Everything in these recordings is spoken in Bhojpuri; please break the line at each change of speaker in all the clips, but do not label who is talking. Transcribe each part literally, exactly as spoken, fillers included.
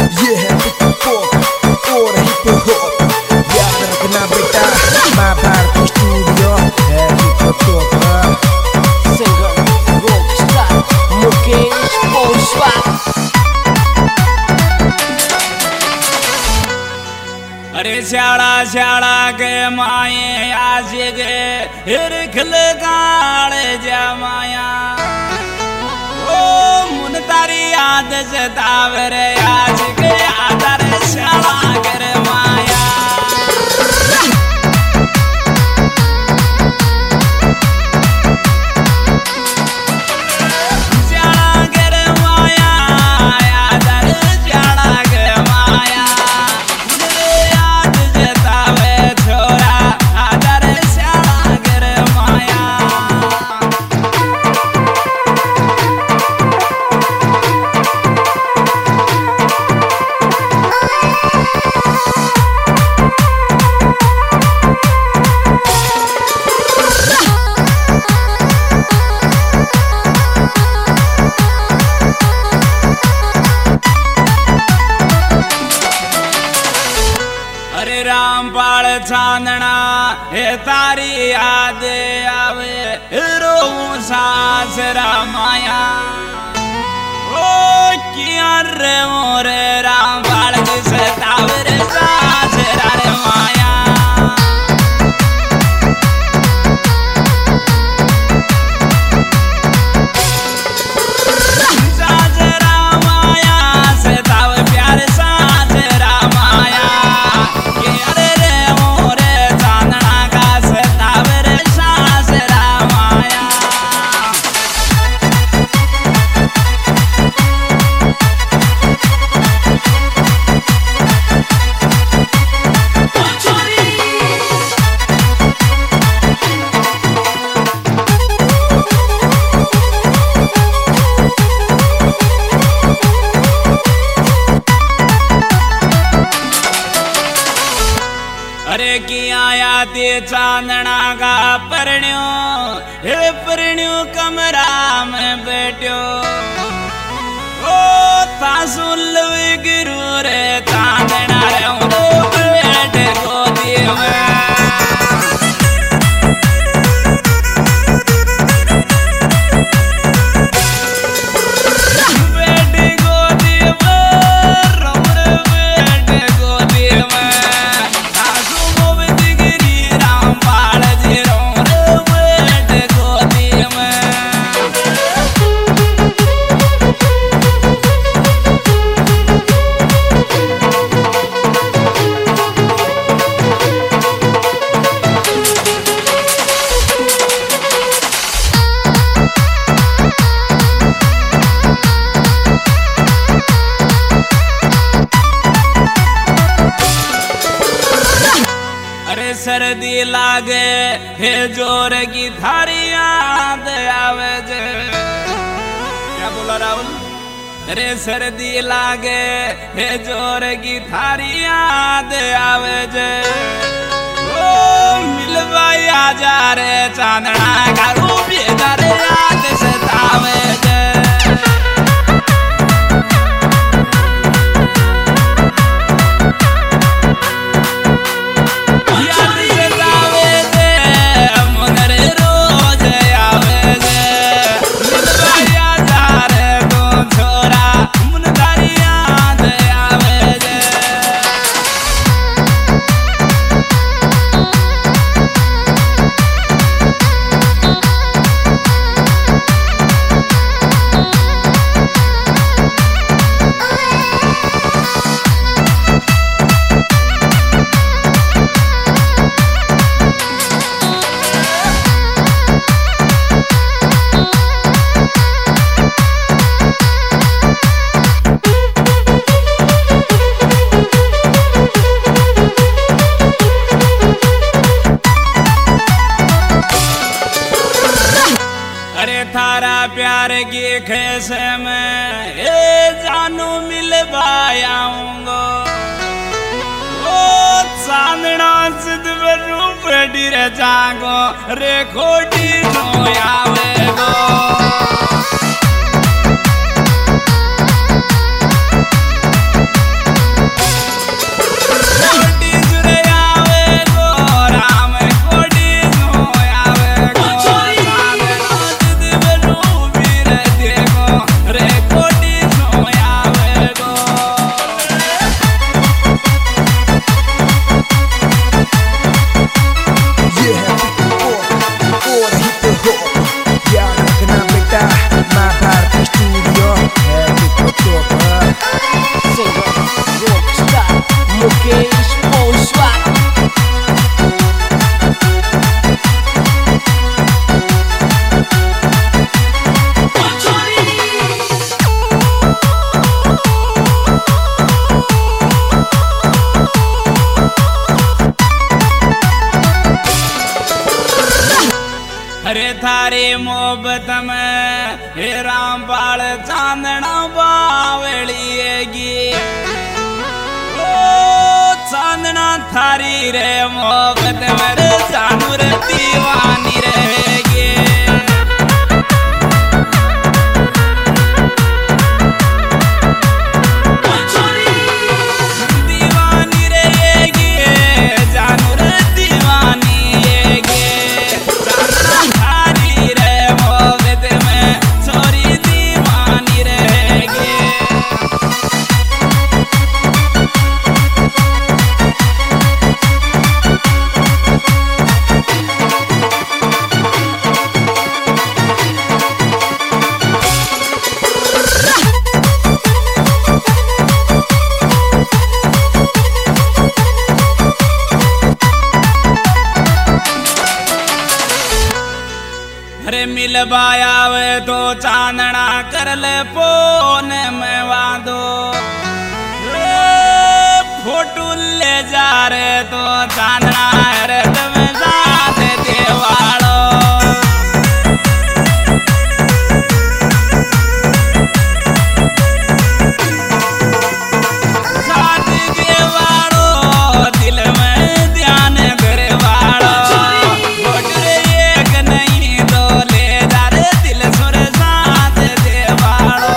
ये है टिकटॉक और हिप हॉप, याद रखना बेटा, माँ भारती स्टूडियो है TikTok.
Singer rockstar Mukesh Pushpa.
अरे श्याड़ा श्याड़ा के माए आज गे हिरखल गाड़ जमाया ओ मुन तारी याद सतावरे आज के आदर श्याड़ा कर माया रामपाल चांदना हे तारी याद आवे रो सास रामाया ओ किया रे मोरे रामपाल की सतावर सास रामाया अरे किया यादे चांदना का परण्यो हे परण्यो कमरा में बैठो ओ तासुल गिरू रे चांदना रे बैठ गोदी में सर्दी लागे हे जोर की थारी याद आवे जे क्या बोला राहुल। अरे सर्दी लागे हे जोर की थारी याद आवे जे ओ मिलवा जा रे चांदना का रूप ये रे याद सतावे जे प्यार की खेस में ए जानू मिल पायाऊंगो ओ चांदना सिद्ध रूप डीरे जागो रे खोटी नो आवेगो ओ चांदना थारी रे मोहब्बत मेरे जानू रे दीवानी रहेगी दीवानी रहेगी जानू रे दीवानी रहेगी चांदना थारी रे मोहब्बत में छोरी दीवानी रहेगी अरे मिलबाया वे तो चांदना कर ले फोन में वादो फोटो ले जा रे तो चांदना रे तुम्हें साथ देवाड़ो साथ देवाड़ो दिल में ध्यान करे वाड़ो फोटो एक नहीं दो ले जा रे दिल सुर साथ देवाड़ो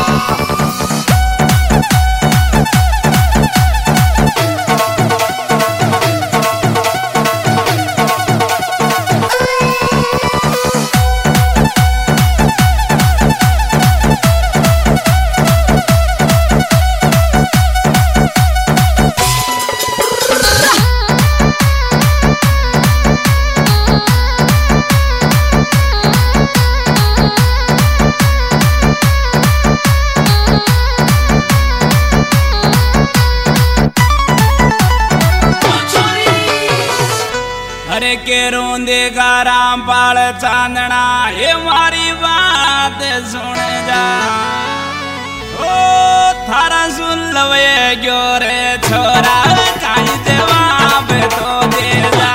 अरे के रोंदेगा रामपाल चांदना ये मारी बात सुन जा ओ थारा सुन लवे क्यों रे छोरा काई जवाब तो दे जा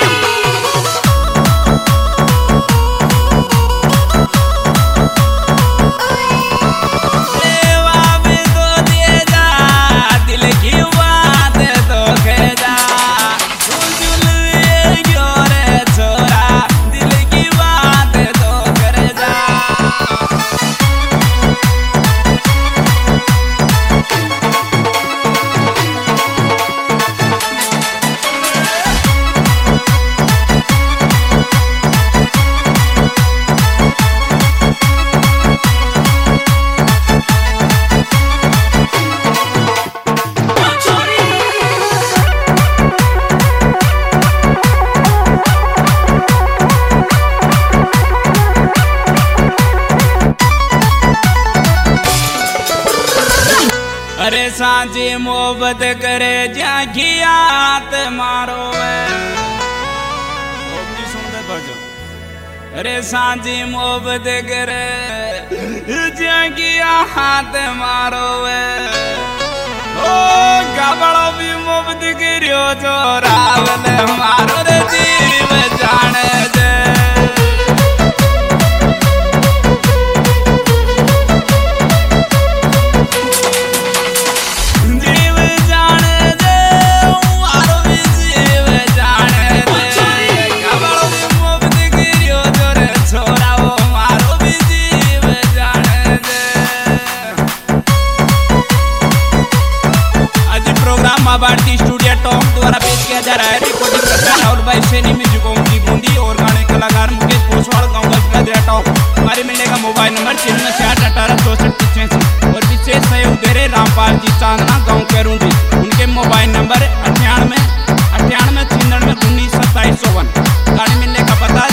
जवाब तो दे जा दिल की बात तो कह जा अरे सांझे मोहब्बत करे जागी हाथ मारो अरे सांझे मोहब्बत करे जागी हाथ मारो ओ गबड़ो भी मोहब्बत करियो जो रावल मारो रे जीव जाने दे भारतीय स्टूडियो टॉप द्वारा पेश किया जा रहा है। रिकॉर्डिंग करता है राहुल भाई सैनी, म्यूजिक ओमजी बूंदी और गाने कलाकार मुकेश पोसवाल, गाँव का टॉप। हमारे मिलने का मोबाइल नंबर छियानवे छियासठ अठारह चौसठ पिचासी और विशेष सहयोग दे रहे रामपाल जी चांदना गाँव कैरूंजी। उनके मोबाइल नंबर अठानवे अठानवे छियानवे उन्नीस सत्ताईस चौवन। गाड़ी मिलने का पता